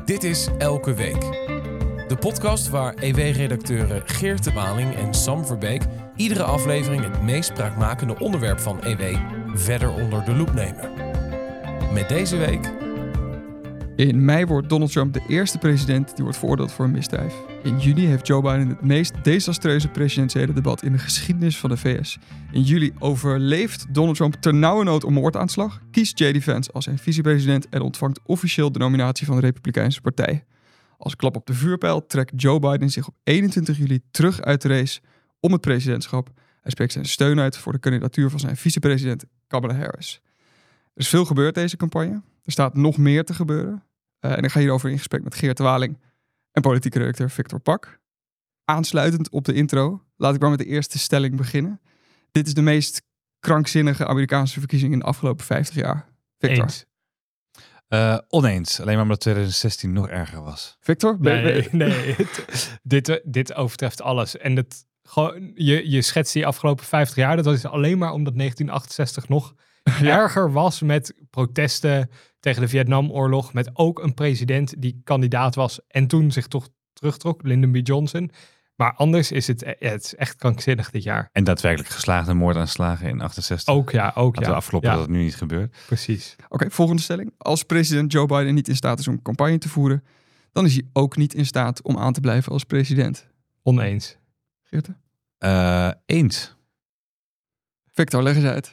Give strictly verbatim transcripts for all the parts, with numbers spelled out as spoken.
Dit is Elke Week. De podcast waar E W-redacteuren Geert de Waling en Sam Verbeek iedere aflevering het meest spraakmakende onderwerp van E W verder onder de loep nemen. Met deze week... In mei wordt Donald Trump de eerste president die wordt veroordeeld voor een misdrijf. In juni heeft Joe Biden het meest desastreuze presidentiële debat in de geschiedenis van de V S. In juli overleeft Donald Trump ternauwernood een moordaanslag, kiest J D Vance als zijn vicepresident en ontvangt officieel de nominatie van de Republikeinse Partij. Als klap op de vuurpijl trekt Joe Biden zich op eenentwintig juli terug uit de race om het presidentschap. Hij spreekt zijn steun uit voor de kandidatuur van zijn vicepresident Kamala Harris. Er is veel gebeurd deze campagne. Er staat nog meer te gebeuren. Uh, en ik ga hierover in gesprek met Geert de Waling en politieke redacteur Victor Pak. Aansluitend op de intro, laat ik maar met de eerste stelling beginnen. Dit is de meest krankzinnige Amerikaanse verkiezing in de afgelopen vijftig jaar. Victor. Eens. Uh, oneens. Alleen maar omdat twintig zestien nog erger was. Victor? Ben, nee, nee het, dit, dit overtreft alles. En het, gewoon, je, je schetst die afgelopen vijftig jaar. Dat is alleen maar omdat negentien achtenzestig nog ja. erger was met protesten tegen de Vietnamoorlog. Met ook een president die kandidaat was en toen zich toch terugtrok. Lyndon B. Johnson. Maar anders is het, ja, het is echt krankzinnig dit jaar. En daadwerkelijk geslaagde moordaanslagen in achtenzestig. Ook ja, ook Hadden ja. we afgelopen ja. dat het nu niet gebeurt. Precies. Oké, okay, volgende stelling. Als president Joe Biden niet in staat is om campagne te voeren, dan is hij ook niet in staat om aan te blijven als president. Oneens. Geert? Uh, eens. Victor, leg eens uit.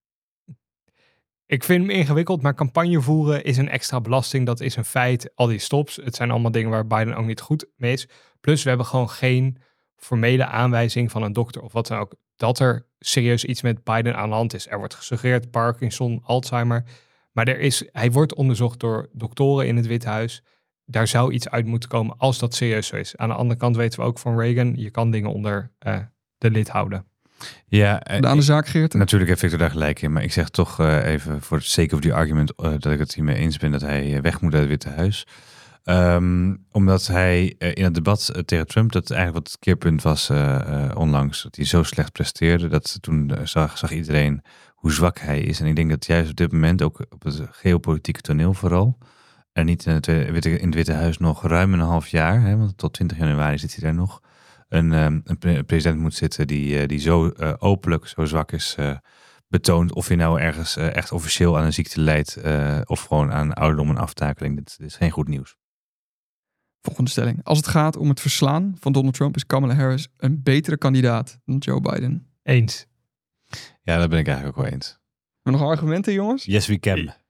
Ik vind hem ingewikkeld, maar campagne voeren is een extra belasting. Dat is een feit. Al die stops, het zijn allemaal dingen waar Biden ook niet goed mee is. Plus, we hebben gewoon geen formele aanwijzing van een dokter of wat dan ook, dat er serieus iets met Biden aan de hand is. Er wordt gesuggereerd Parkinson, Alzheimer. Maar er is, hij wordt onderzocht door doktoren in het Witte Huis. Daar zou iets uit moeten komen als dat serieus zo is. Aan de andere kant weten we ook van Reagan, je kan dingen onder uh, de lid houden. Ja, de aan de zaak, Geert? Natuurlijk heeft Victor daar gelijk in. Maar ik zeg toch uh, even voor het sake of the argument uh, dat ik het hiermee eens ben dat hij weg moet uit het Witte Huis. Um, omdat hij uh, in het debat uh, tegen Trump, dat eigenlijk wat het keerpunt was uh, uh, onlangs, dat hij zo slecht presteerde, dat toen uh, zag, zag iedereen hoe zwak hij is. En ik denk dat juist op dit moment, ook op het geopolitieke toneel vooral, en niet in het, Witte, in het Witte Huis nog ruim een half jaar, hè, want tot twintig januari zit hij daar nog, een, um, een president moet zitten die, uh, die zo uh, openlijk, zo zwak is, uh, betoont of je nou ergens uh, echt officieel aan een ziekte lijdt uh, of gewoon aan ouderdom en aftakeling. Dit, dit is geen goed nieuws. Volgende stelling. Als het gaat om het verslaan van Donald Trump is Kamala Harris een betere kandidaat dan Joe Biden. Eens. Ja, daar ben ik eigenlijk ook wel eens. Hebben we nog argumenten, jongens? Yes, we can. uh,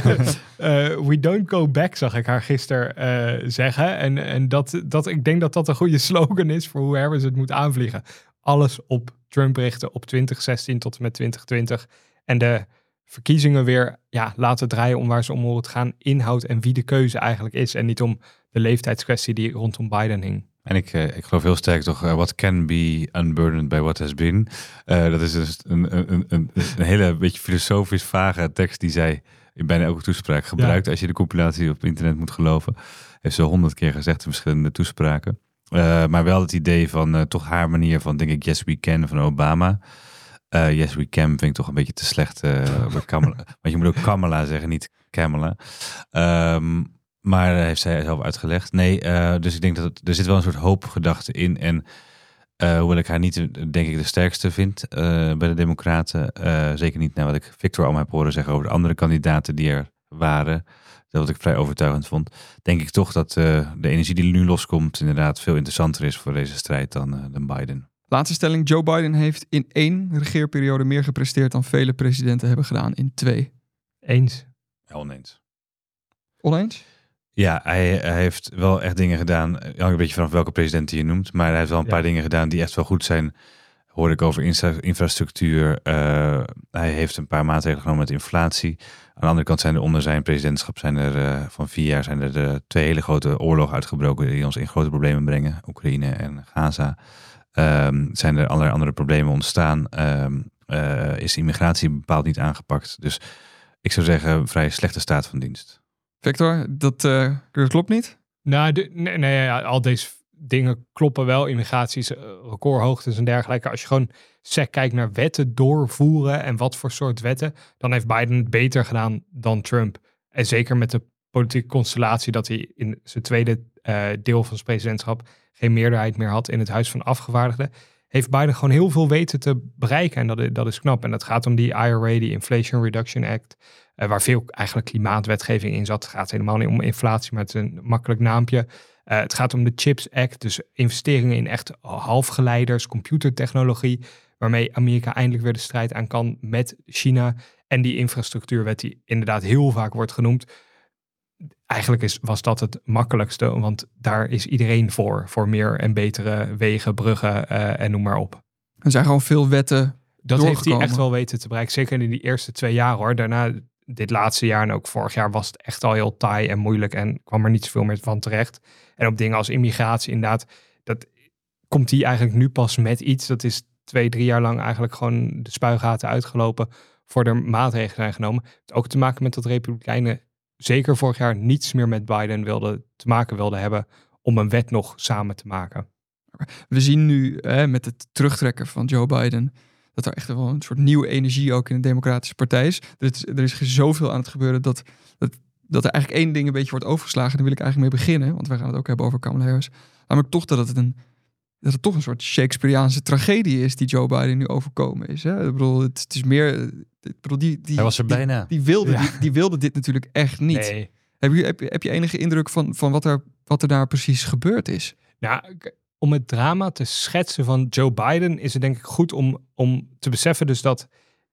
we don't go back, zag ik haar gisteren uh, zeggen. En, en dat, dat, ik denk dat dat een goede slogan is voor hoe Harris het moet aanvliegen. Alles op Trump richten op twintig zestien tot en met twintig twintig. En de verkiezingen weer ja, laten draaien om waar ze om horen te gaan. Inhoud en wie de keuze eigenlijk is. En niet om de leeftijdskwestie die rondom Biden hing. En ik, uh, ik geloof heel sterk toch, uh, what can be unburdened by what has been. Uh, dat is dus een, een, een, een, een hele beetje filosofisch vage tekst die zij in bijna elke toespraak gebruikt. Ja. Als je de compilatie op internet moet geloven. Heeft ze honderd keer gezegd in verschillende toespraken. Uh, maar wel het idee van uh, toch haar manier van, denk ik, yes we can van Obama. Uh, yes we can vind ik toch een beetje te slecht. Uh, Kamala, want je moet ook Kamala zeggen, niet Kamala. Um, Maar uh, heeft zij zelf uitgelegd. Nee, uh, dus ik denk dat het, er zit wel een soort hoopgedachte in. En uh, hoewel ik haar niet, denk ik, de sterkste vind uh, bij de Democraten. Uh, zeker niet naar wat ik Victor al heb horen zeggen over de andere kandidaten die er waren. Dat wat ik vrij overtuigend vond. Denk ik toch dat uh, de energie die nu loskomt inderdaad veel interessanter is voor deze strijd dan, uh, dan Biden. Laatste stelling. Joe Biden heeft in één regeerperiode meer gepresteerd dan vele presidenten hebben gedaan in twee. Eens. Ja, oneens. Oneens? Ja, hij, hij heeft wel echt dingen gedaan. Hangt een beetje vanaf welke president hij je noemt. Maar hij heeft wel een ja. paar dingen gedaan die echt wel goed zijn. Hoorde ik over infra- infrastructuur. Uh, hij heeft een paar maatregelen genomen met inflatie. Aan de andere kant zijn er onder zijn presidentschap zijn er uh, van vier jaar zijn er uh, twee hele grote oorlogen uitgebroken die ons in grote problemen brengen. Oekraïne en Gaza. Um, zijn er allerlei andere problemen ontstaan. Um, uh, is immigratie bepaald niet aangepakt. Dus ik zou zeggen vrij slechte staat van dienst. Victor, dat, uh, dat klopt niet? Nou, de, nee, nee ja, al deze dingen kloppen wel. Immigraties, recordhoogtes en dergelijke. Als je gewoon sec kijkt naar wetten doorvoeren en wat voor soort wetten, dan heeft Biden het beter gedaan dan Trump. En zeker met de politieke constellatie dat hij in zijn tweede uh, deel van zijn presidentschap geen meerderheid meer had in het Huis van Afgevaardigden, heeft Biden gewoon heel veel weten te bereiken. En dat, dat is knap. En dat gaat om die I R A, die Inflation Reduction Act, uh, waar veel eigenlijk klimaatwetgeving in zat. Het gaat helemaal niet om inflatie, maar het is een makkelijk naampje. Uh, het gaat om de Chips Act, dus investeringen in echt halfgeleiders, computertechnologie, waarmee Amerika eindelijk weer de strijd aan kan met China. En die infrastructuurwet die inderdaad heel vaak wordt genoemd. Eigenlijk is, was dat het makkelijkste, want daar is iedereen voor. Voor meer en betere wegen, bruggen uh, en noem maar op. Er zijn gewoon veel wetten Dat heeft hij echt wel weten te bereiken. Zeker in die eerste twee jaar hoor. Daarna, dit laatste jaar en ook vorig jaar, was het echt al heel taai en moeilijk. En kwam er niet zoveel meer van terecht. En op dingen als immigratie inderdaad. Dat komt hij eigenlijk nu pas met iets. Dat is twee, drie jaar lang eigenlijk gewoon de spuigaten uitgelopen. Voor er maatregelen zijn genomen. Het heeft ook te maken met dat Republikeinen zeker vorig jaar niets meer met Biden wilden te maken wilden hebben om een wet nog samen te maken. We zien nu hè, met het terugtrekken van Joe Biden dat er echt wel een soort nieuwe energie ook in de Democratische Partij is. Er is, er is zoveel aan het gebeuren dat, dat, dat er eigenlijk één ding een beetje wordt overgeslagen. Daar wil ik eigenlijk mee beginnen, want we gaan het ook hebben over Kamala Harris. Namelijk toch dat het een dat het toch een soort Shakespeareaanse tragedie is die Joe Biden nu overkomen is. Hè? Ik bedoel, het, het is meer. Ik bedoel, die, die, Hij was er die, bijna. Die wilde, Ja. die, die wilde dit natuurlijk echt niet. Nee. Heb je, heb, je, heb je enige indruk van, van wat, er, wat er daar precies gebeurd is? Nou, k- om het drama te schetsen van Joe Biden is het denk ik goed om, om te beseffen dus dat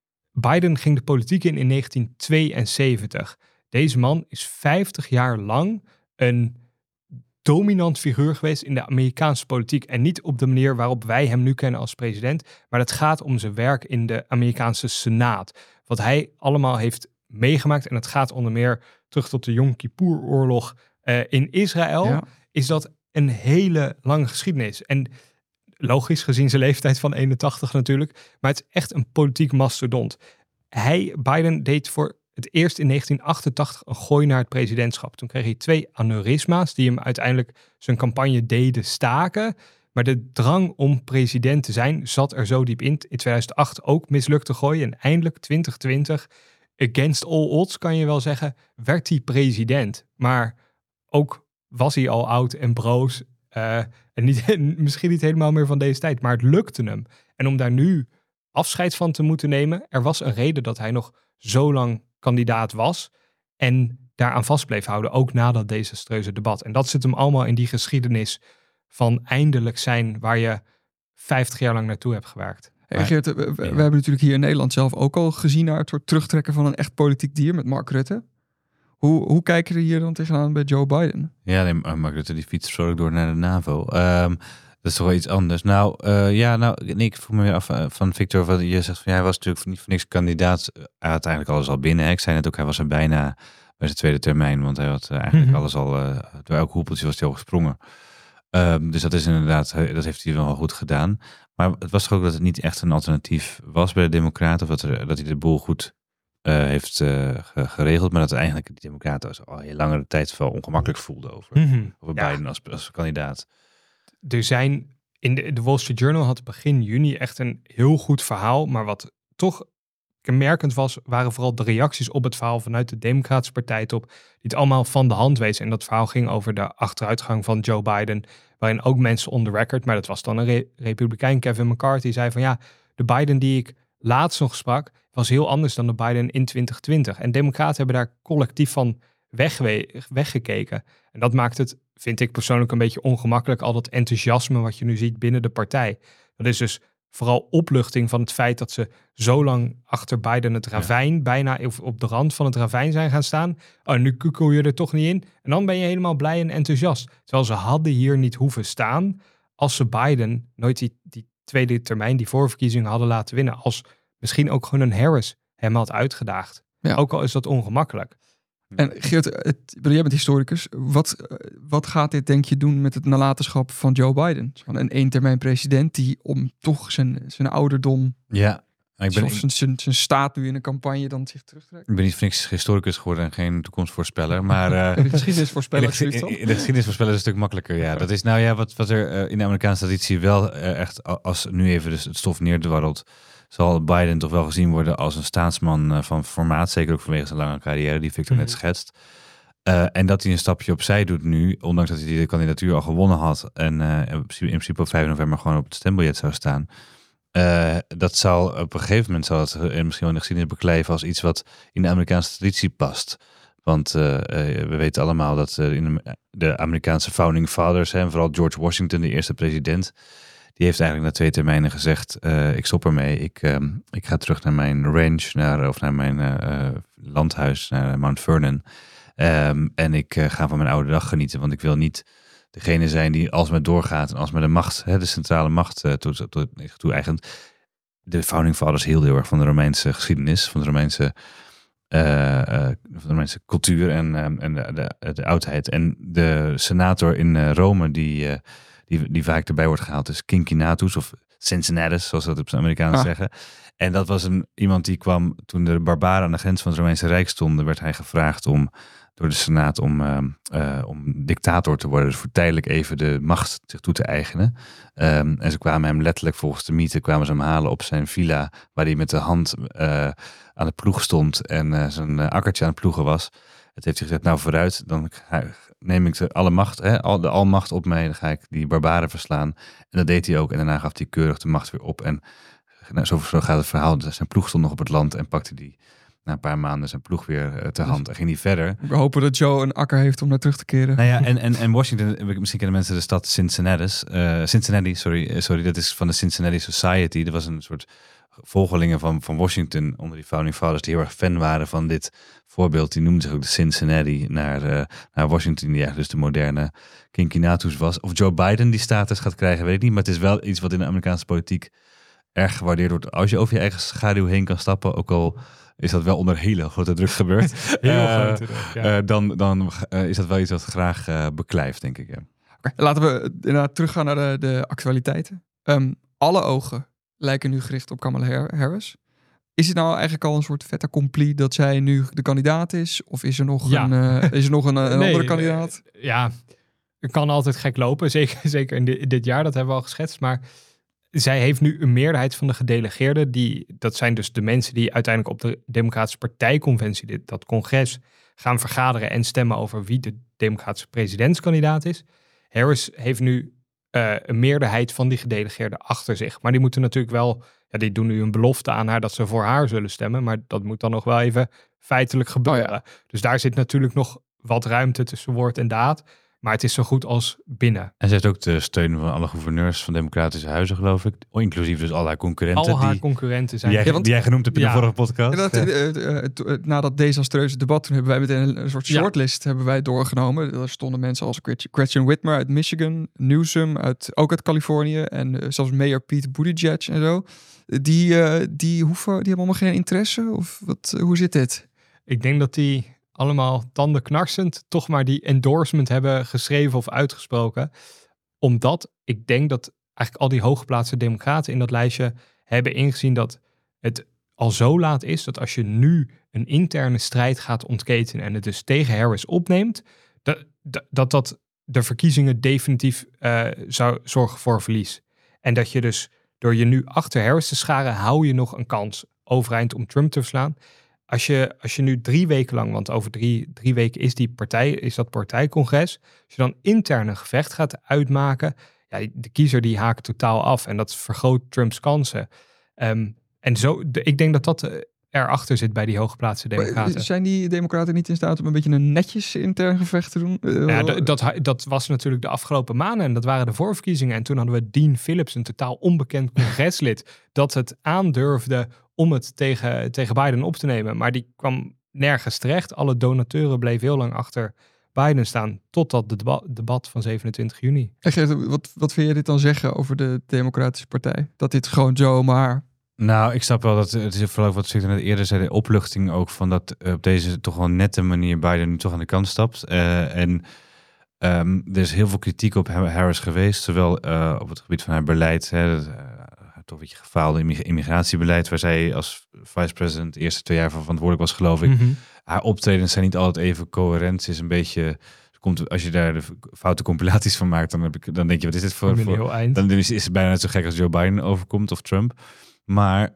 Biden ging de politiek in in negentien tweeënzeventig. Deze man is vijftig jaar lang een dominant figuur geweest in de Amerikaanse politiek. En niet op de manier waarop wij hem nu kennen als president. Maar het gaat om zijn werk in de Amerikaanse Senaat. Wat hij allemaal heeft meegemaakt. En het gaat onder meer terug tot de Yom Kippur-oorlog uh, in Israël. Ja. Is dat een hele lange geschiedenis. En logisch gezien zijn leeftijd van eenentachtig natuurlijk. Maar het is echt een politiek mastodont. Hij, Biden, deed voor het eerst in negentien achtentachtig een gooi naar het presidentschap. Toen kreeg hij twee aneurysma's die hem uiteindelijk zijn campagne deden staken. Maar de drang om president te zijn zat er zo diep in. In tweeduizend acht ook mislukte gooi. En eindelijk twintig twintig, against all odds kan je wel zeggen, werd hij president. Maar ook was hij al oud en broos. Uh, en niet, misschien niet helemaal meer van deze tijd. Maar het lukte hem. En om daar nu afscheid van te moeten nemen. Er was een reden dat hij nog zo lang kandidaat was. En daaraan vast bleef houden. Ook na dat desastreuze debat. En dat zit hem allemaal in die geschiedenis van eindelijk zijn waar je vijftig jaar lang naartoe hebt gewerkt. Hey, Geert, we, we, we hebben natuurlijk hier in Nederland zelf ook al gezien naar het soort terugtrekken van een echt politiek dier met Mark Rutte. Hoe, hoe kijken we hier dan tegenaan bij Joe Biden? Ja, nee, Mark Rutte die fietst vrolijk door naar de NAVO. Um, dat is toch wel iets anders. Nou, uh, ja, nou, nee, ik vroeg me weer af uh, van Victor, wat je zegt van ja, hij was natuurlijk niet voor niks kandidaat. Hij had eigenlijk alles al binnen. Hè. Ik zei net ook, hij was er bijna bij zijn tweede termijn, want hij had uh, eigenlijk mm-hmm. alles al, uh, door elk hoepeltje was hij al gesprongen. Um, dus dat is inderdaad, dat heeft hij wel goed gedaan. Maar het was toch ook dat het niet echt een alternatief was bij de Democraten, of dat, er, dat hij de boel goed Uh, heeft uh, geregeld, maar dat eigenlijk de Democraten al heel langere tijd wel ongemakkelijk voelden over, Mm-hmm. over ja. Biden als, als kandidaat. Er zijn, in de, de Wall Street Journal had begin juni echt een heel goed verhaal, maar wat toch kenmerkend was, waren vooral de reacties op het verhaal vanuit de Democratische Partij top, die het allemaal van de hand wezen. En dat verhaal ging over de achteruitgang van Joe Biden, waarin ook mensen on the record, maar dat was dan een re- republikein, Kevin McCarthy, zei van ja, de Biden die ik laatst nog sprak, was heel anders dan de Biden in twintig twintig. En democraten hebben daar collectief van wegwe- weggekeken. En dat maakt het, vind ik persoonlijk, een beetje ongemakkelijk. Al dat enthousiasme wat je nu ziet binnen de partij. Dat is dus vooral opluchting van het feit dat ze zo lang achter Biden het ravijn, ja. bijna op de rand van het ravijn zijn gaan staan. Oh, nu kukel je er toch niet in. En dan ben je helemaal blij en enthousiast. Terwijl ze hadden hier niet hoeven staan als ze Biden nooit die, die tweede termijn, die voorverkiezingen hadden laten winnen. Als misschien ook gewoon een Harris hem had uitgedaagd. Ja. Ook al is dat ongemakkelijk. En Geert, het, jij bent historicus. Wat, wat gaat dit denk je doen met het nalatenschap van Joe Biden? Van een eentermijn president die om toch zijn, zijn ouderdom... Ja. Ik ben, of zijn, zijn, zijn staat nu in een campagne dan zich terugtrekt. Ik ben niet voor niks historicus geworden en geen toekomstvoorspeller. Maar uh, de geschiedenisvoorspeller. In de, in de geschiedenisvoorspellen is het een stuk makkelijker. Ja, dat is nou ja, wat, wat er uh, in de Amerikaanse traditie wel uh, echt, als nu even dus het stof neerdwarrelt, zal Biden toch wel gezien worden als een staatsman uh, van formaat. Zeker ook vanwege zijn lange carrière, die Victor mm-hmm. net schetst. Uh, en dat hij een stapje opzij doet nu, ondanks dat hij de kandidatuur al gewonnen had en uh, in principe op vijf november gewoon op het stembiljet zou staan. Uh, dat zal op een gegeven moment zal het uh, misschien wel in de geschiedenis beklijven als iets wat in de Amerikaanse traditie past. Want uh, uh, we weten allemaal dat uh, in de, de Amerikaanse founding fathers, en vooral George Washington, de eerste president, die heeft eigenlijk na twee termijnen gezegd, uh, ik stop ermee, ik, um, ik ga terug naar mijn ranch, naar, of naar mijn uh, landhuis, naar Mount Vernon. Um, en ik uh, ga van mijn oude dag genieten, want ik wil niet degene zijn die alsmaar doorgaat en alsmaar de macht, hè, de centrale macht uh, toe-eigent. De founding fathers hielden heel erg van de Romeinse geschiedenis, van de Romeinse, uh, uh, van de Romeinse cultuur en, um, en de, de, de oudheid. En de senator in uh, Rome die, uh, die, die vaak erbij wordt gehaald is Cincinnatus of Cincinnatus, zoals ze dat op zijn Amerikaans ah. zeggen. En dat was een, iemand die kwam toen de barbaren aan de grens van het Romeinse Rijk stonden, werd hij gevraagd om door de Senaat om, uh, uh, om dictator te worden. Dus voor tijdelijk even de macht zich toe te eigenen. Um, en ze kwamen hem letterlijk volgens de mythe, kwamen ze hem halen op zijn villa, waar hij met de hand uh, aan de ploeg stond en uh, zijn uh, akkertje aan het ploegen was. Het heeft hij gezegd, nou vooruit, dan ga, neem ik de alle macht, hè, al, de almacht op mij, dan ga ik die barbaren verslaan. En dat deed hij ook en daarna gaf hij keurig de macht weer op. En nou, zo, zo gaat het verhaal. Zijn ploeg stond nog op het land en pakte die na een paar maanden zijn ploeg weer uh, ter hand en ging die verder. We hopen dat Joe een akker heeft om naar terug te keren. Nou ja, en, en, en Washington, misschien kennen mensen de stad Cincinnati. Uh, Cincinnati, sorry, sorry, dat is van de Cincinnati Society. Dat was een soort volgelingen van, van Washington onder die founding fathers die heel erg fan waren van dit voorbeeld. Die noemden zich ook de Cincinnati naar, uh, naar Washington, die ja, dus de moderne Cincinnatus was. Of Joe Biden die status gaat krijgen, weet ik niet. Maar het is wel iets wat in de Amerikaanse politiek erg gewaardeerd wordt. Als je over je eigen schaduw heen kan stappen, ook al is dat wel onder hele grote druk gebeurd. Heel uh, grote druk, ja. uh, dan dan uh, is dat wel iets wat graag uh, beklijft, denk ik. Ja. Okay, laten we inderdaad teruggaan naar de, de actualiteiten. Um, alle ogen lijken nu gericht op Kamala Harris. Is het nou eigenlijk al een soort fait accompli dat zij nu de kandidaat is? Of is er nog ja. een, uh, is er nog een, een nee, andere kandidaat? Uh, ja, het kan altijd gek lopen. Zeker, zeker in, dit, in dit jaar, dat hebben we al geschetst. Maar zij heeft nu een meerderheid van de gedelegeerden. Die, dat zijn dus de mensen die uiteindelijk op de Democratische Partijconventie, dit, dat congres, gaan vergaderen en stemmen over wie de Democratische presidentskandidaat is. Harris heeft nu uh, een meerderheid van die gedelegeerden achter zich. Maar die moeten natuurlijk wel, ja, die doen nu een belofte aan haar dat ze voor haar zullen stemmen. Maar dat moet dan nog wel even feitelijk gebeuren. Oh ja. Dus daar zit natuurlijk nog wat ruimte tussen woord en daad. Maar het is zo goed als binnen. En ze heeft ook de steun van alle gouverneurs van democratische huizen, geloof ik. Inclusief dus al haar concurrenten. Al haar die, concurrenten zijn. Die jij, ja, want, die jij genoemd hebt in ja, de vorige podcast. Dat, ja. uh, uh, uh, na dat desastreuze debat, toen hebben wij meteen een soort shortlist ja. hebben wij doorgenomen. Er stonden mensen als Gretchen Whitmer uit Michigan, Newsom, uit, ook uit Californië. En uh, zelfs Mayor Pete Buttigieg en zo. Die, uh, die, hoeven, die hebben allemaal geen interesse? Of wat, uh, hoe zit dit? Ik denk dat die allemaal tandenknarsend toch maar die endorsement hebben geschreven of uitgesproken. Omdat ik denk dat eigenlijk al die hooggeplaatste democraten in dat lijstje hebben ingezien dat het al zo laat is dat als je nu een interne strijd gaat ontketenen en het dus tegen Harris opneemt, dat dat, dat, dat de verkiezingen definitief uh, zou zorgen voor verlies. En dat je dus door je nu achter Harris te scharen, hou je nog een kans overeind om Trump te verslaan. Als je, als je nu drie weken lang, want over drie, drie weken is, die partij, is dat partijcongres. Als je dan intern een gevecht gaat uitmaken, ja, de kiezer die haakt totaal af. En dat vergroot Trumps kansen. Um, en zo, de, ik denk dat dat uh, erachter zit bij die hooggeplaatste democraten. Maar zijn die democraten niet in staat om een beetje een netjes intern gevecht te doen? Uh, ja, d- dat, dat was natuurlijk de afgelopen maanden. En dat waren de voorverkiezingen. En toen hadden we Dean Phillips, een totaal onbekend congreslid, dat het aandurfde om het tegen, tegen Biden op te nemen. Maar die kwam nergens terecht. Alle donateuren bleven heel lang achter Biden staan, totdat het deba- debat van zevenentwintig juni. En Geert, wat, wat vind je dit dan zeggen over de Democratische Partij? Dat dit gewoon zomaar... Nou, ik snap wel dat het is vooral wat ik net eerder zei, de opluchting ook van dat uh, op deze toch wel nette manier Biden nu toch aan de kant stapt. Uh, en um, er is heel veel kritiek op Harris geweest, zowel uh, op het gebied van haar beleid, hè, dat, uh, toch een beetje gefaalde immigratiebeleid, waar zij als vice-president de eerste twee jaar van verantwoordelijk was, geloof ik. Mm-hmm. Haar optredens zijn niet altijd even coherent. Ze is een beetje, komt, als je daar de foute compilaties van maakt, dan, heb ik, dan denk je, wat is dit voor? voor dan is, is het bijna net zo gek als Joe Biden overkomt of Trump. Maar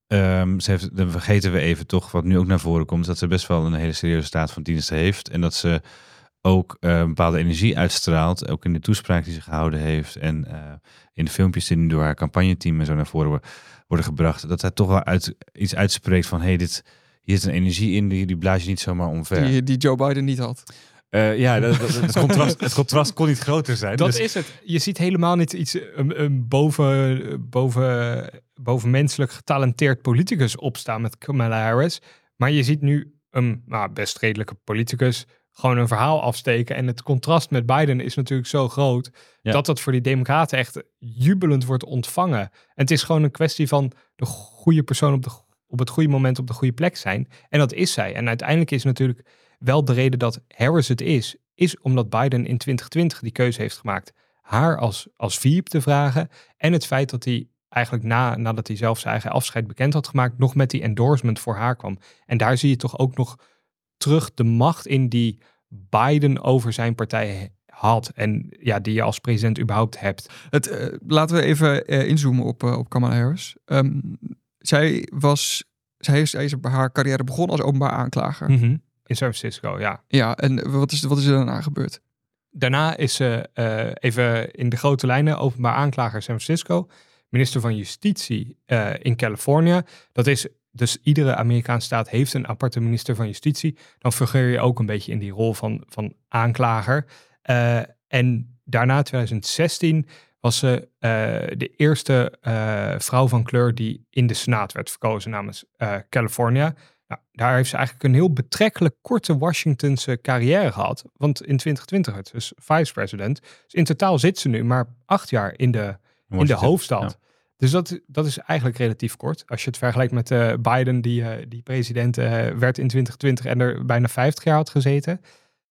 Um, ze heeft, dan vergeten we even toch, wat nu ook naar voren komt, dat ze best wel een hele serieuze staat van dienst heeft. En dat ze ook uh, een bepaalde energie uitstraalt. Ook in de toespraak die ze gehouden heeft. En uh, in de filmpjes die nu door haar campagneteam en zo naar voren worden gebracht. Dat hij toch wel uit, iets uitspreekt van, hé, hey, dit, hier zit een energie in, die, die blaas je niet zomaar omver. Die, die Joe Biden niet had. Uh, ja, dat, dat, het, contrast, het contrast kon niet groter zijn. Dat dus... is het. Je ziet helemaal niet iets een, een boven, boven, bovenmenselijk getalenteerd politicus opstaan met Kamala Harris. Maar je ziet nu een nou, best redelijke politicus gewoon een verhaal afsteken. En het contrast met Biden is natuurlijk zo groot ja. dat dat voor die democraten echt jubelend wordt ontvangen. En het is gewoon een kwestie van de goede persoon op, de, op het goede moment op de goede plek zijn. En dat is zij. En uiteindelijk is natuurlijk wel de reden dat Harris het is, is omdat Biden in twintig twintig die keuze heeft gemaakt haar als, als V I P te vragen. En het feit dat hij eigenlijk na, nadat hij zelf zijn eigen afscheid bekend had gemaakt, nog met die endorsement voor haar kwam. En daar zie je toch ook nog terug de macht in die Biden over zijn partij had. En ja, die je als president überhaupt hebt. Het, uh, laten we even uh, inzoomen op, uh, op Kamala Harris. Um, zij was, zij is, zij is haar carrière begonnen als openbaar aanklager. Mm-hmm. In San Francisco, ja. Ja, en wat is, wat is er daarna gebeurd? Daarna is ze uh, even in de grote lijnen openbaar aanklager San Francisco, minister van Justitie uh, in Californië. Dat is dus iedere Amerikaanse staat heeft een aparte minister van Justitie. Dan fungeer je ook een beetje in die rol van, van aanklager. Uh, en daarna, twintig zestien, was ze uh, de eerste uh, vrouw van kleur die in de Senaat werd verkozen namens uh, Californië. Nou, daar heeft ze eigenlijk een heel betrekkelijk korte Washingtonse carrière gehad. Want in twintig twintig werd ze dus vice-president. Dus in totaal zit ze nu maar acht jaar in de, in de hoofdstad. Ja. Dus dat, dat is eigenlijk relatief kort. Als je het vergelijkt met uh, Biden, die, uh, die president uh, werd in twintig twintig en er bijna vijftig jaar had gezeten.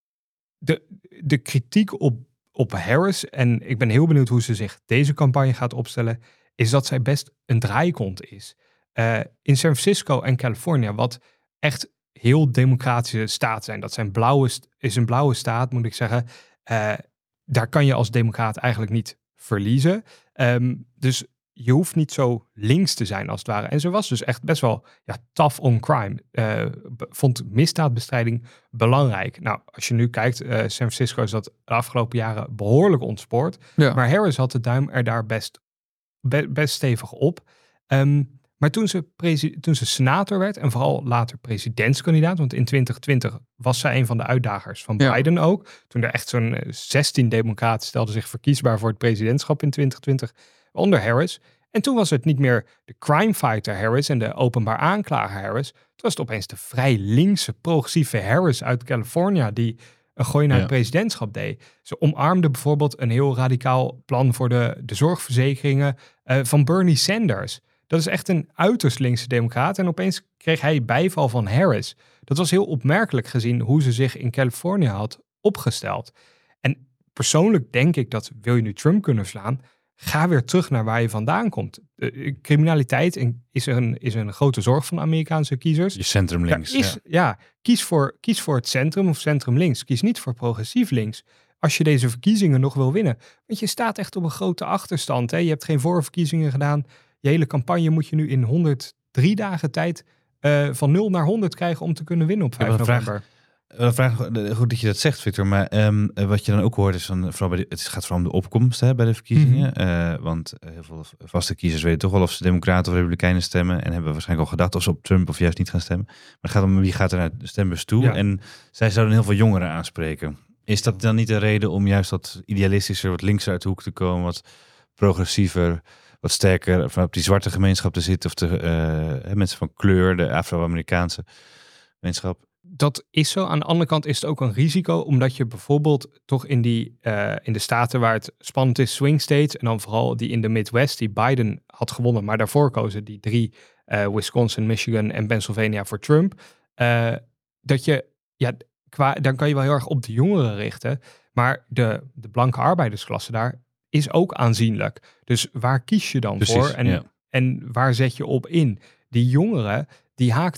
De, de kritiek op, op Harris, en ik ben heel benieuwd hoe ze zich deze campagne gaat opstellen, is dat zij best een draaikont is. Uh, in San Francisco en Californië, wat echt heel democratische staten zijn. Dat zijn blauwe, is een blauwe staat, moet ik zeggen. Uh, daar kan je als democraat eigenlijk niet verliezen. Um, dus je hoeft niet zo links te zijn als het ware. En ze was dus echt best wel ja, tough on crime. Uh, vond misdaadbestrijding belangrijk. Nou, als je nu kijkt, uh, San Francisco is dat de afgelopen jaren behoorlijk ontspoord. Ja. Maar Harris had de duim er daar best, be, best stevig op. Um, maar toen ze, presi- toen ze senator werd en vooral later presidentskandidaat, want in twintig twintig was zij een van de uitdagers van ja. Biden ook. Toen er echt zo'n zestien democraten stelden zich verkiesbaar voor het presidentschap in twintig twintig onder Harris. En toen was het niet meer de crime fighter Harris en de openbaar aanklager Harris. Toen was het opeens de vrij linkse, progressieve Harris uit Californië die een gooi naar ja. het presidentschap deed. Ze omarmde bijvoorbeeld een heel radicaal plan voor de, de zorgverzekeringen uh, van Bernie Sanders. Dat is echt een uiterst linkse democraat. En opeens kreeg hij bijval van Harris. Dat was heel opmerkelijk gezien hoe ze zich in Californië had opgesteld. En persoonlijk denk ik dat wil je nu Trump kunnen slaan, ga weer terug naar waar je vandaan komt. Uh, criminaliteit is een, is een grote zorg van Amerikaanse kiezers. Je centrum links. Is, ja, ja kies, voor, kies voor het centrum of centrum links. Kies niet voor progressief links. Als je deze verkiezingen nog wil winnen. Want je staat echt op een grote achterstand. Hè? Je hebt geen voorverkiezingen gedaan. Je hele campagne moet je nu in honderddrie dagen tijd uh, van nul naar honderd krijgen om te kunnen winnen op vijf november. Een vraag, goed dat je dat zegt, Victor. Maar um, wat je dan ook hoort is van, vooral bij de, het gaat vooral om de opkomst hè, bij de verkiezingen. Mm-hmm. Uh, want heel veel vaste kiezers weten toch wel of ze democraten of republikeinen stemmen. En hebben waarschijnlijk al gedacht of ze op Trump of juist niet gaan stemmen. Maar het gaat om wie gaat er naar de stembus toe. Ja. En zij zouden heel veel jongeren aanspreken. Is dat dan niet een reden om juist wat idealistischer, wat linkser uit de hoek te komen, wat progressiever, wat sterker van op die zwarte gemeenschap te zitten of de uh, mensen van kleur, de Afro-Amerikaanse gemeenschap? Dat is zo. Aan de andere kant is het ook een risico, omdat je bijvoorbeeld toch in, die, uh, in de staten waar het spannend is, swing states, en dan vooral die in de Midwest, die Biden had gewonnen, maar daarvoor kozen die drie, uh, Wisconsin, Michigan en Pennsylvania voor Trump, uh, dat je, ja, qua, dan kan je wel heel erg op de jongeren richten, maar de, de blanke arbeidersklasse daar is ook aanzienlijk. Dus waar kies je dan Precies, voor en, ja. en waar zet je op in? Die jongeren, die haakten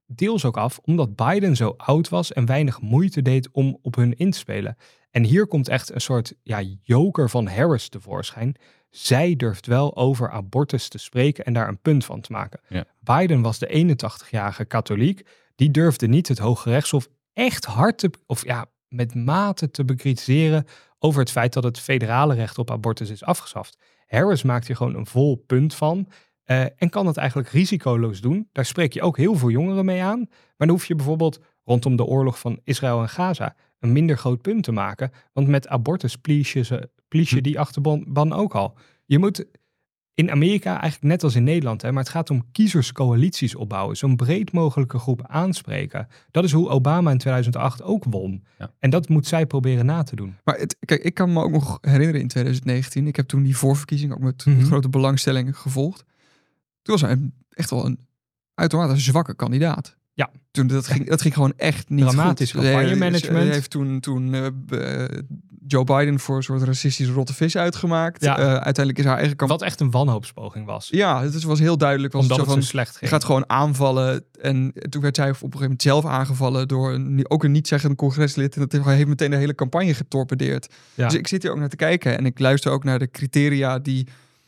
deels ook af omdat Biden zo oud was en weinig moeite deed om op hun in te spelen. En hier komt echt een soort ja, joker van Harris tevoorschijn. Zij durft wel over abortus te spreken en daar een punt van te maken. Ja. Biden was de eenentachtigjarige katholiek. Die durfde niet het Hoge Rechtshof echt hard te, of ja, met mate te bekritiseren over het feit dat het federale recht op abortus is afgeschaft. Harris maakt hier gewoon een vol punt van uh, en kan het eigenlijk risicoloos doen. Daar spreek je ook heel veel jongeren mee aan. Maar dan hoef je bijvoorbeeld rondom de oorlog van Israël en Gaza een minder groot punt te maken. Want met abortus please je, please je die achterban ook al. Je moet in Amerika eigenlijk net als in Nederland, hè, maar het gaat om kiezerscoalities opbouwen. Zo'n breed mogelijke groep aanspreken. Dat is hoe Obama in tweeduizend acht ook won. Ja. En dat moet zij proberen na te doen. Maar het, kijk, ik kan me ook nog herinneren in tweeduizend negentien. Ik heb toen die voorverkiezing ook met mm-hmm. grote belangstelling gevolgd. Toen was hij echt wel een uitermate zwakke kandidaat. Ja. Toen, dat, ging, dat ging gewoon echt niet Dramatisch goed. Dramatisch campagnemanagement. Hij heeft toen, toen uh, uh, Joe Biden voor een soort racistische rotte vis uitgemaakt. Ja. Uh, uiteindelijk is haar eigen campagne... Wat echt een wanhoopspoging was. Ja, het was heel duidelijk. Was Omdat het zo, zo van, van, zo slecht ging. Je gaat gewoon aanvallen. En toen werd zij op een gegeven moment zelf aangevallen door een, ook een niet-zeggende congreslid. En dat heeft meteen de hele campagne getorpedeerd. Ja. Dus ik zit hier ook naar te kijken. En ik luister ook naar de criteria die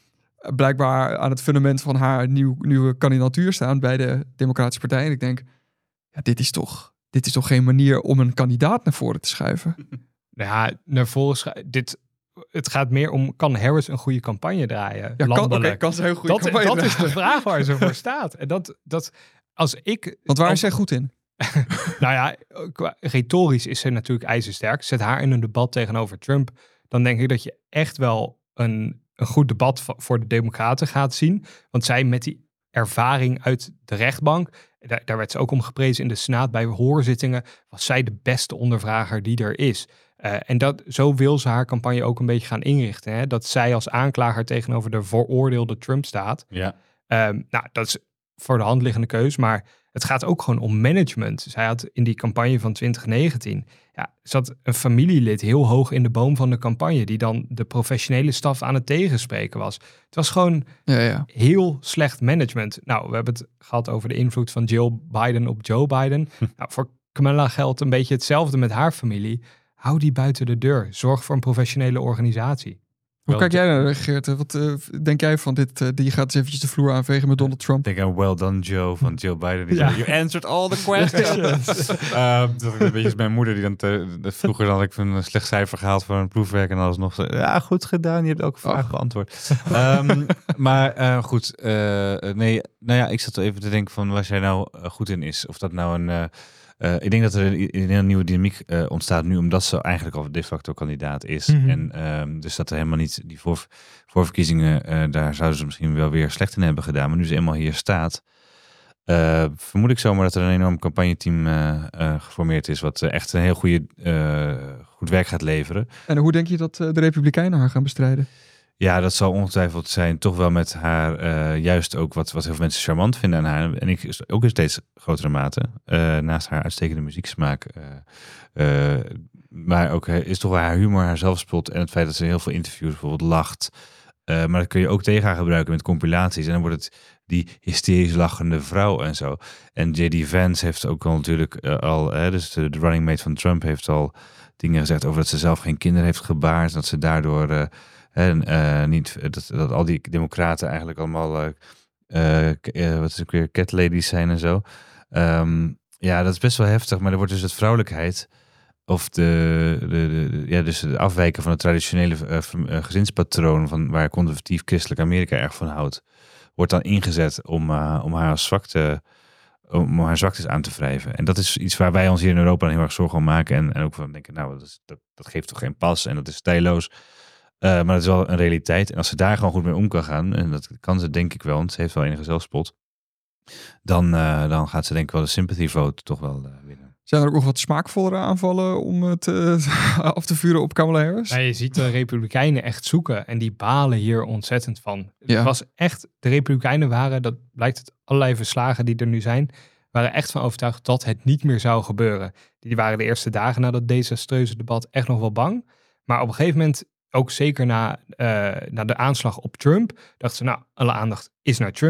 blijkbaar aan het fundament van haar nieuw, nieuwe kandidatuur staan bij de Democratische Partij. En ik denk, ja, dit is toch, dit is toch geen manier om een kandidaat naar voren te schuiven? Ja, naar voren schuiven. Dit, het gaat meer om, kan Harris een goede campagne draaien? Ja, kan, okay, kan ze een goede dat, campagne dat draaien? is de vraag waar ze voor staat. En dat, dat, als ik... Want waar als, is zij goed in? Nou ja, retorisch is ze natuurlijk ijzersterk. Zet haar in een debat tegenover Trump. Dan denk ik dat je echt wel een, een goed debat voor de Democraten gaat zien. Want zij met die ervaring uit de rechtbank, daar, daar werd ze ook om geprezen in de Senaat bij hoorzittingen, was zij de beste ondervrager die er is. Uh, en dat, zo wil ze haar campagne ook een beetje gaan inrichten. Hè? Dat zij als aanklager tegenover de veroordeelde Trump staat. Ja. Um, nou, dat is voor de hand liggende keus, maar het gaat ook gewoon om management. Zij had in die campagne van twintig negentien, ja, zat een familielid heel hoog in de boom van de campagne, die dan de professionele staf aan het tegenspreken was. Het was gewoon ja, ja. heel slecht management. Nou, we hebben het gehad over de invloed van Jill Biden op Joe Biden. Hm. Nou, voor Kamala geldt een beetje hetzelfde met haar familie. Hou die buiten de deur. Zorg voor een professionele organisatie. Hoe kijk jij naar, Geert? Wat uh, denk jij van dit? Uh, die gaat eens eventjes de vloer aanvegen met Donald Trump. Ik denk aan well done Joe van Jill Biden. Die ja. zei, you answered all the questions. uh, dat een beetje is mijn moeder die dan te, de, vroeger dan had ik een slecht cijfer gehaald voor een proefwerk en alles nog. Ja, goed gedaan. Je hebt elke vraag oh. beantwoord. um, maar uh, goed. Uh, nee, nou ja, ik zat even te denken van waar zij nou uh, goed in is. Of dat nou een... Uh, Uh, ik denk dat er een, een heel nieuwe dynamiek uh, ontstaat nu, omdat ze eigenlijk al de facto kandidaat is. Mm-hmm. En um, dus dat er helemaal niet die voor, voorverkiezingen, uh, daar zouden ze misschien wel weer slecht in hebben gedaan. Maar nu ze eenmaal hier staat, uh, vermoed ik zomaar dat er een enorm campagneteam uh, uh, geformeerd is, wat uh, echt een heel goede, uh, goed werk gaat leveren. En hoe denk je dat uh, de Republikeinen haar gaan bestrijden? Ja, dat zal ongetwijfeld zijn. Toch wel met haar, uh, juist ook wat, wat heel veel mensen charmant vinden aan haar. En ik ook in steeds grotere mate. Uh, naast haar uitstekende muzieksmaak. Uh, uh, maar ook uh, is toch wel haar humor, haar zelfspot. En het feit dat ze heel veel interviews bijvoorbeeld lacht. Uh, maar dat kun je ook tegen haar gebruiken met compilaties. En dan wordt het die hysterisch lachende vrouw en zo. En J D Vance heeft ook al natuurlijk uh, al... Uh, dus de, de running mate van Trump heeft al dingen gezegd over dat ze zelf geen kinderen heeft gebaard. Dat ze daardoor... Uh, En uh, niet dat, dat al die democraten eigenlijk allemaal uh, uh, wat is het weer, cat ladies zijn en zo. Um, ja, dat is best wel heftig, maar er wordt dus het vrouwelijkheid of de, de, de, de ja, dus het afwijken van het traditionele uh, gezinspatroon van waar conservatief christelijk Amerika erg van houdt, wordt dan ingezet om, uh, om haar als zwakte, om haar zwaktes aan te wrijven. En dat is iets waar wij ons hier in Europa heel erg zorgen om maken en, en ook van denken, nou, dat, is, dat, dat geeft toch geen pas en dat is stijloos. Uh, maar dat is wel een realiteit. En als ze daar gewoon goed mee om kan gaan, en dat kan ze denk ik wel, want ze heeft wel enige zelfspot, dan, uh, dan gaat ze denk ik wel de sympathy vote toch wel uh, winnen. Zijn er ook nog wat smaakvollere aanvallen om het uh, af te vuren op Kamala Harris? Nou, je ziet de Republikeinen echt zoeken en die balen hier ontzettend van. Ja. Het was echt, de Republikeinen waren, dat blijkt uit allerlei verslagen die er nu zijn, waren echt van overtuigd dat het niet meer zou gebeuren. Die waren de eerste dagen na dat desastreuze debat echt nog wel bang. Maar op een gegeven moment, ook zeker na, uh, na de aanslag op Trump, dachten ze, nou, alle aandacht is naar Trump.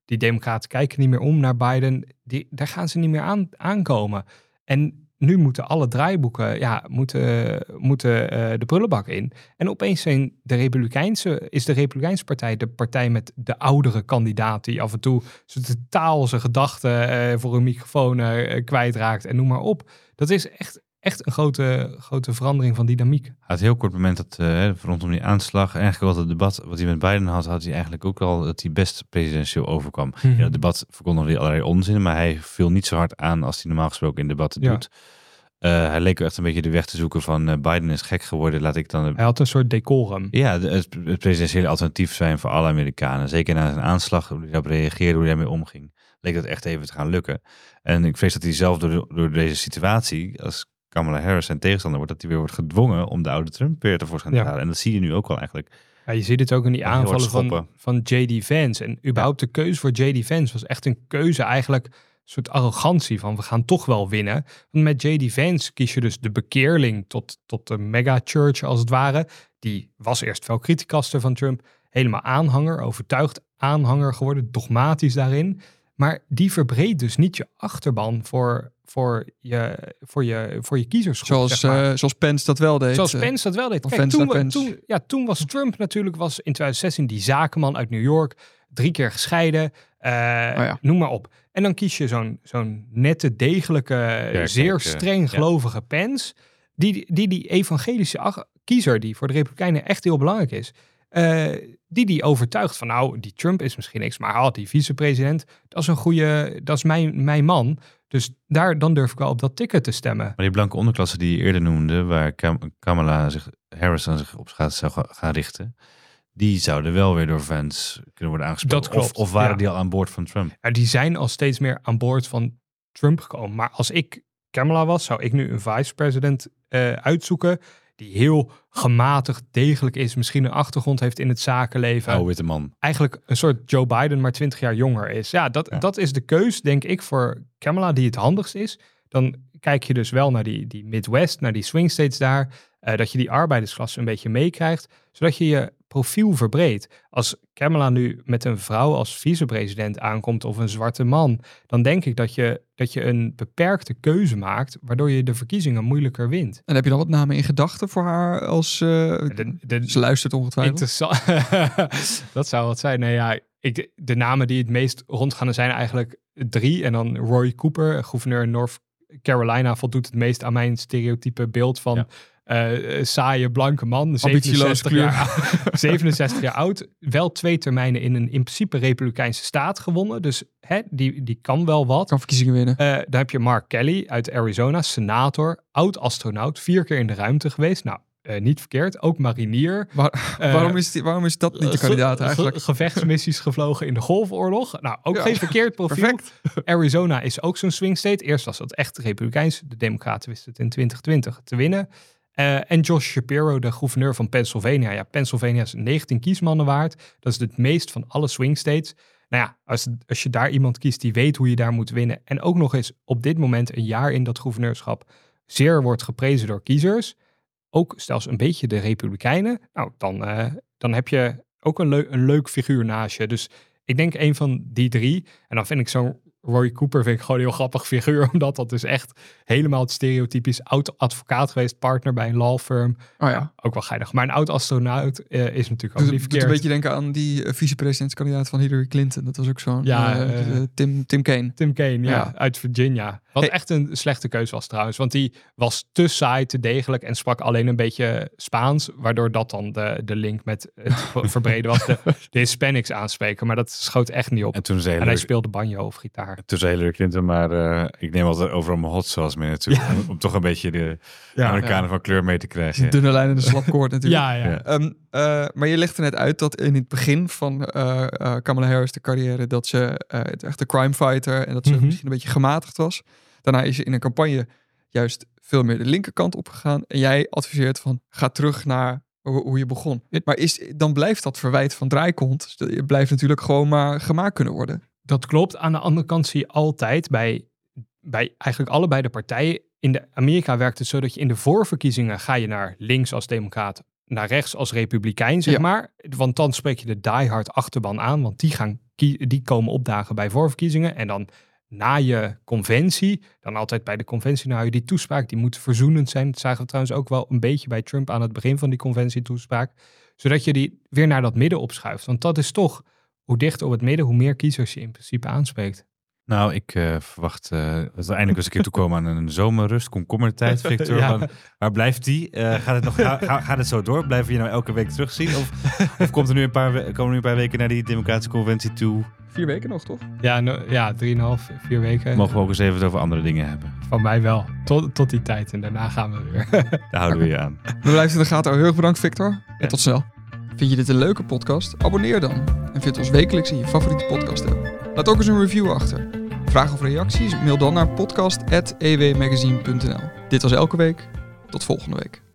Die democraten kijken niet meer om naar Biden. Die, daar gaan ze niet meer aan, aankomen. En nu moeten alle draaiboeken, ja, moeten, moeten uh, de prullenbak in. En opeens zijn de Republikeinse, is de Republikeinse partij de partij met de oudere kandidaat die af en toe zo totaal zijn gedachten uh, voor een microfoon uh, kwijtraakt en noem maar op. Dat is echt, echt een grote, grote verandering van dynamiek. Het heel kort moment dat uh, rondom die aanslag, eigenlijk wel het debat wat hij met Biden had, had hij eigenlijk ook al dat hij best presidentieel overkwam. Mm-hmm. In het debat verkondigde hij allerlei onzin, maar hij viel niet zo hard aan als hij normaal gesproken in debatten ja. doet. Uh, hij leek echt een beetje de weg te zoeken van uh, Biden is gek geworden, laat ik dan... Uh, hij had een soort decorum. Ja, de, het, het presidentiële alternatief zijn voor alle Amerikanen. Zeker na zijn aanslag, hoe hij daarop reageerde, hoe hij daarmee omging. Leek dat echt even te gaan lukken. En ik vrees dat hij zelf door, door deze situatie, als Kamala Harris zijn tegenstander wordt, dat hij weer wordt gedwongen om de oude Trump weer tevoorschijn te halen. Ja. En dat zie je nu ook wel eigenlijk. Ja, je ziet het ook in die aanvallen van, van J D Vance. En überhaupt ja. de keuze voor J D Vance was echt een keuze eigenlijk, een soort arrogantie van we gaan toch wel winnen. Want met J D Vance kies je dus de bekeerling tot, tot de mega-church als het ware. Die was eerst wel criticaster van Trump, helemaal aanhanger, overtuigd aanhanger geworden, dogmatisch daarin. Maar die verbreedt dus niet je achterban voor, voor, je, voor, je, voor je kiezersgroep. Zoals, zeg maar. uh, zoals Pence dat wel deed. Zoals Pence dat wel deed. Kijk, toen, we, toen, ja, toen was Trump natuurlijk, was in twintig zestien die zakenman uit New York. Drie keer gescheiden. Uh, oh ja. Noem maar op. En dan kies je zo'n, zo'n nette, degelijke, ja, zeer kijk, streng ja. gelovige Pence. Die, die die evangelische ach- kiezer, die voor de Republikeinen echt heel belangrijk is. Uh, die die overtuigt van nou, die Trump is misschien niks, maar oh, die vicepresident, dat is een goede, dat is mijn, mijn man. Dus daar, dan durf ik wel op dat ticket te stemmen. Maar die blanke onderklasse die je eerder noemde, waar Kam- Kamala zich, Harris dan zich op gaat, zou gaan richten, die zouden wel weer door Vance kunnen worden aangesproken. Dat klopt. Of, of waren ja. die al aan boord van Trump? Ja, die zijn al steeds meer aan boord van Trump gekomen. Maar als ik Kamala was, zou ik nu een vice-president uh, uitzoeken die heel gematigd, degelijk is, misschien een achtergrond heeft in het zakenleven. Oude witte man. Eigenlijk een soort Joe Biden, maar twintig jaar jonger is. Ja, dat, ja. dat is de keus, denk ik, voor Kamala die het handigst is. Dan kijk je dus wel naar die, die Midwest, naar die swing states daar. Uh, dat je die arbeidersklasse een beetje meekrijgt, zodat je je profiel verbreedt. Als Kamala nu met een vrouw als vicepresident aankomt of een zwarte man, dan denk ik dat je, dat je een beperkte keuze maakt, waardoor je de verkiezingen moeilijker wint. En heb je dan wat namen in gedachten voor haar als uh, de, de, ze luistert ongetwijfeld? Interessant. Dat zou wat zijn. Nee, ja, ik, de namen die het meest rondgaan zijn eigenlijk drie. En dan Roy Cooper, gouverneur in North Carolina, voldoet het meest aan mijn stereotype beeld van ja. Uh, saaie blanke man, zevenenzestig jaar, zevenenzestig jaar oud, wel twee termijnen in een in principe republikeinse staat gewonnen, dus hè, die, die kan wel wat. Kan verkiezingen winnen. Uh, dan heb je Mark Kelly uit Arizona, senator, oud-astronaut, vier keer in de ruimte geweest. Nou, uh, niet verkeerd, ook marinier. Waar, uh, waarom, is die, waarom is dat niet de kandidaat eigenlijk? Ge, gevechtsmissies gevlogen in de Golfoorlog. Nou, ook ja, geen verkeerd profiel. Perfect. Arizona is ook zo'n swing state. Eerst was dat echt republikeins. De Democraten wisten het in twintig twintig te winnen. Uh, en Josh Shapiro, de gouverneur van Pennsylvania. Ja, Pennsylvania is negentien kiesmannen waard. Dat is het meest van alle swing states. Nou ja, als, als je daar iemand kiest die weet hoe je daar moet winnen. En ook nog eens op dit moment een jaar in dat gouverneurschap zeer wordt geprezen door kiezers. Ook zelfs een beetje de Republikeinen. Nou, dan, uh, dan heb je ook een, leu- een leuk figuur naast je. Dus ik denk een van die drie. En dan vind ik zo'n Roy Cooper vind ik gewoon een heel grappig figuur, omdat dat dus echt helemaal het stereotypisch oud advocaat geweest, partner bij een law firm. Oh ja. Ook wel geinig. Maar een oud astronaut uh, is natuurlijk ook dus, niet verkeerd. Het doet een beetje denken aan die uh, vicepresidentskandidaat van Hillary Clinton. Dat was ook zo'n ja, uh, uh, Tim, Tim Kaine. Tim Kaine, ja, ja. Uit Virginia. Wat hey. echt een slechte keuze was trouwens, want die was te saai, te degelijk en sprak alleen een beetje Spaans, waardoor dat dan de, de link met het verbreden was. De, de Hispanics aanspreken, maar dat schoot echt niet op. En, toen zei en hij speelde banjo of gitaar. Toen zei Hillary Clinton, maar uh, ik neem altijd overal mijn hot sauce mee natuurlijk. Ja. Om, om toch een beetje de ja, Amerikanen ja. van kleur mee te krijgen. De dunne lijn en de slapkoord natuurlijk. ja, ja. Um, uh, maar je legt er net uit dat in het begin van uh, uh, Kamala Harris de carrière, dat ze uh, het echt een crime fighter en dat ze mm-hmm. misschien een beetje gematigd was. Daarna is ze in een campagne juist veel meer de linkerkant opgegaan. En jij adviseert van, ga terug naar hoe, hoe je begon. Maar is, dan blijft dat verwijt van draaikont. Je blijft natuurlijk gewoon maar gemaakt kunnen worden. Dat klopt. Aan de andere kant zie je altijd bij, bij eigenlijk allebei de partijen. In de Amerika werkt het zo dat je in de voorverkiezingen ga je naar links als democraat, naar rechts als republikein, zeg ja. maar. Want dan spreek je de diehard achterban aan, want die gaan kie- die komen opdagen bij voorverkiezingen. En dan na je conventie, dan altijd bij de conventie, nou je die toespraak, die moet verzoenend zijn. Dat zagen we trouwens ook wel een beetje bij Trump aan het begin van die conventietoespraak. Zodat je die weer naar dat midden opschuift. Want dat is toch, hoe dichter op het midden, hoe meer kiezers je in principe aanspreekt. Nou, ik uh, verwacht uh, dat we eindelijk eens een keer toekomen aan een zomerrust, komkommertijd, Victor. Ja. Waar, waar blijft die? Uh, gaat, het nog, ga, ga, gaat het zo door? Blijven we je nou elke week terugzien? Of, of komt er nu een paar, we- komen er nu een paar weken naar die democratische conventie toe? Vier weken nog, toch? Ja, no, ja drieënhalf, vier weken. Mogen we ook eens even het over andere dingen hebben? Van mij wel. Tot, tot die tijd. En daarna gaan we weer. Daar houden we je aan. We blijven in de gaten. Heel erg bedankt, Victor. En Ja. tot snel. Vind je dit een leuke podcast? Abonneer dan. En vind ons wekelijks in je favoriete podcast app. Laat ook eens een review achter. Vragen of reacties? Mail dan naar podcast at e w magazine punt n l. Dit was Elke Week. Tot volgende week.